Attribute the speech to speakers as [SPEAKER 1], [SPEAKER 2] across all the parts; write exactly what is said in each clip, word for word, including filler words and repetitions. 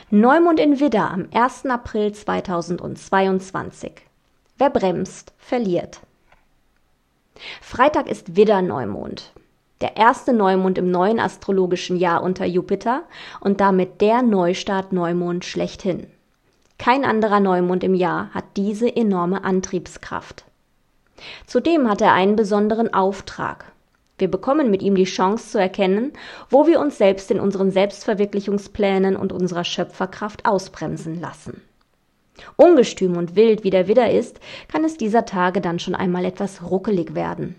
[SPEAKER 1] Neumond in Widder am ersten April zweitausendzweiundzwanzig. Wer bremst, verliert. Freitag ist Widder-Neumond. Der erste Neumond im neuen astrologischen Jahr unter Jupiter und damit der Neustart-Neumond schlechthin. Kein anderer Neumond im Jahr hat diese enorme Antriebskraft. Zudem hat er einen besonderen Auftrag. Wir bekommen mit ihm die Chance zu erkennen, wo wir uns selbst in unseren Selbstverwirklichungsplänen und unserer Schöpferkraft ausbremsen lassen. Ungestüm und wild wie der Widder ist, kann es dieser Tage dann schon einmal etwas ruckelig werden.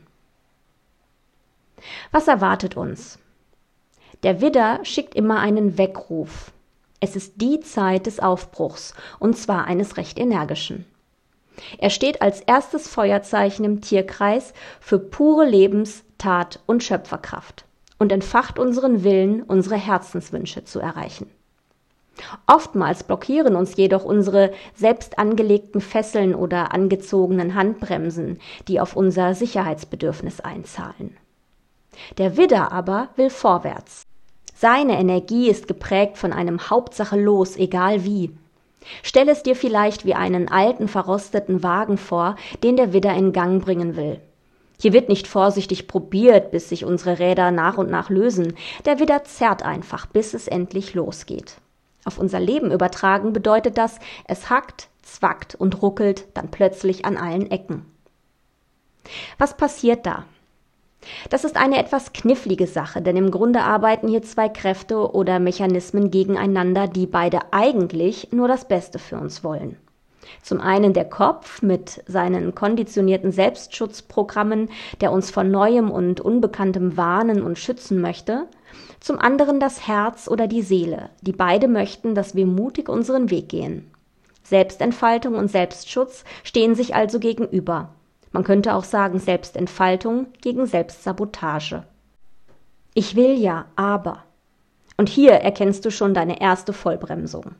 [SPEAKER 1] Was erwartet uns? Der Widder schickt immer einen Weckruf. Es ist die Zeit des Aufbruchs, und zwar eines recht energischen. Er steht als erstes Feuerzeichen im Tierkreis für pure Lebens-, Tat- und Schöpferkraft und entfacht unseren Willen, unsere Herzenswünsche zu erreichen. Oftmals blockieren uns jedoch unsere selbst angelegten Fesseln oder angezogenen Handbremsen, die auf unser Sicherheitsbedürfnis einzahlen. Der Widder aber will vorwärts. Seine Energie ist geprägt von einem Hauptsache los, egal wie. Stell es dir vielleicht wie einen alten, verrosteten Wagen vor, den der Widder in Gang bringen will. Hier wird nicht vorsichtig probiert, bis sich unsere Räder nach und nach lösen. Der Widder zerrt einfach, bis es endlich losgeht. Auf unser Leben übertragen bedeutet das, es hackt, zwackt und ruckelt dann plötzlich an allen Ecken. Was passiert da? Das ist eine etwas knifflige Sache, denn im Grunde arbeiten hier zwei Kräfte oder Mechanismen gegeneinander, die beide eigentlich nur das Beste für uns wollen. Zum einen der Kopf mit seinen konditionierten Selbstschutzprogrammen, der uns vor Neuem und Unbekanntem warnen und schützen möchte. Zum anderen das Herz oder die Seele, die beide möchten, dass wir mutig unseren Weg gehen. Selbstentfaltung und Selbstschutz stehen sich also gegenüber. Man könnte auch sagen Selbstentfaltung gegen Selbstsabotage. Ich will ja, aber. Und hier erkennst du schon deine erste Vollbremsung.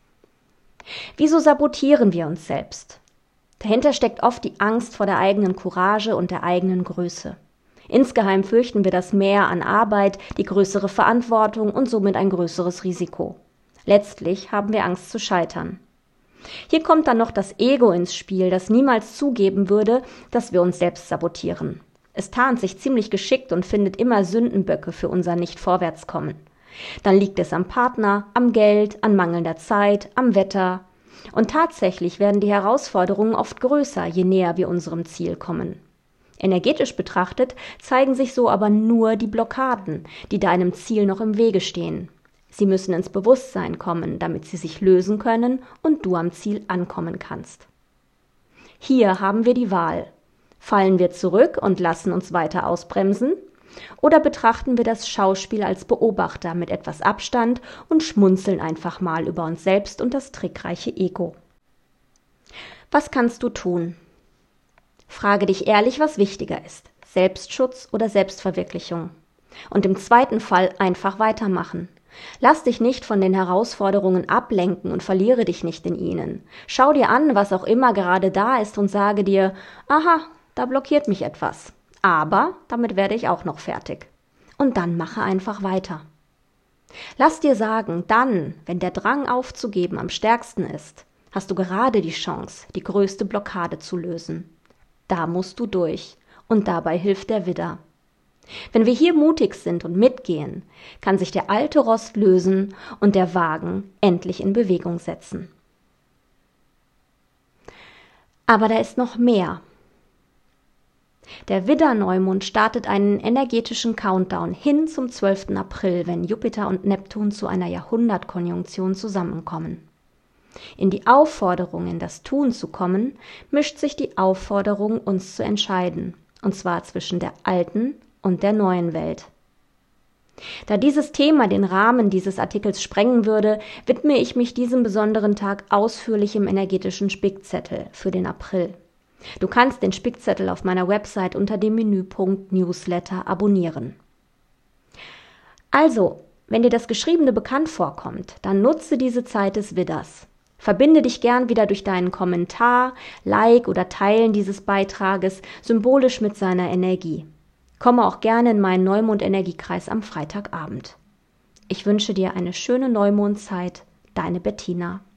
[SPEAKER 1] Wieso sabotieren wir uns selbst? Dahinter steckt oft die Angst vor der eigenen Courage und der eigenen Größe. Insgeheim fürchten wir das Mehr an Arbeit, die größere Verantwortung und somit ein größeres Risiko. Letztlich haben wir Angst zu scheitern. Hier kommt dann noch das Ego ins Spiel, das niemals zugeben würde, dass wir uns selbst sabotieren. Es tarnt sich ziemlich geschickt und findet immer Sündenböcke für unser Nicht-Vorwärtskommen. Dann liegt es am Partner, am Geld, an mangelnder Zeit, am Wetter. Und tatsächlich werden die Herausforderungen oft größer, je näher wir unserem Ziel kommen. Energetisch betrachtet zeigen sich so aber nur die Blockaden, die deinem Ziel noch im Wege stehen. Sie müssen ins Bewusstsein kommen, damit sie sich lösen können und du am Ziel ankommen kannst. Hier haben wir die Wahl. Fallen wir zurück und lassen uns weiter ausbremsen? Oder betrachten wir das Schauspiel als Beobachter mit etwas Abstand und schmunzeln einfach mal über uns selbst und das trickreiche Ego? Was kannst du tun? Frage dich ehrlich, was wichtiger ist, Selbstschutz oder Selbstverwirklichung. Und im zweiten Fall einfach weitermachen. Lass dich nicht von den Herausforderungen ablenken und verliere dich nicht in ihnen. Schau dir an, was auch immer gerade da ist und sage dir, aha, da blockiert mich etwas. Aber damit werde ich auch noch fertig. Und dann mache einfach weiter. Lass dir sagen, dann, wenn der Drang aufzugeben am stärksten ist, hast du gerade die Chance, die größte Blockade zu lösen. Da musst du durch. Und dabei hilft der Widder. Wenn wir hier mutig sind und mitgehen, kann sich der alte Rost lösen und der Wagen endlich in Bewegung setzen. Aber da ist noch mehr. Der Widder-Neumond startet einen energetischen Countdown hin zum zwölften April, wenn Jupiter und Neptun zu einer Jahrhundertkonjunktion zusammenkommen. In die Aufforderung, in das Tun zu kommen, mischt sich die Aufforderung, uns zu entscheiden, und zwar zwischen der alten und der neuen Welt. Da dieses Thema den Rahmen dieses Artikels sprengen würde, widme ich mich diesem besonderen Tag ausführlich im energetischen Spickzettel für den April. Du kannst den Spickzettel auf meiner Website unter dem Menüpunkt Newsletter abonnieren. Also, wenn dir das Geschriebene bekannt vorkommt, dann nutze diese Zeit des Widders. Verbinde dich gern wieder durch deinen Kommentar, Like oder Teilen dieses Beitrages symbolisch mit seiner Energie. Komme auch gerne in meinen Neumond-Energiekreis am Freitagabend. Ich wünsche dir eine schöne Neumondzeit. deine Bettina.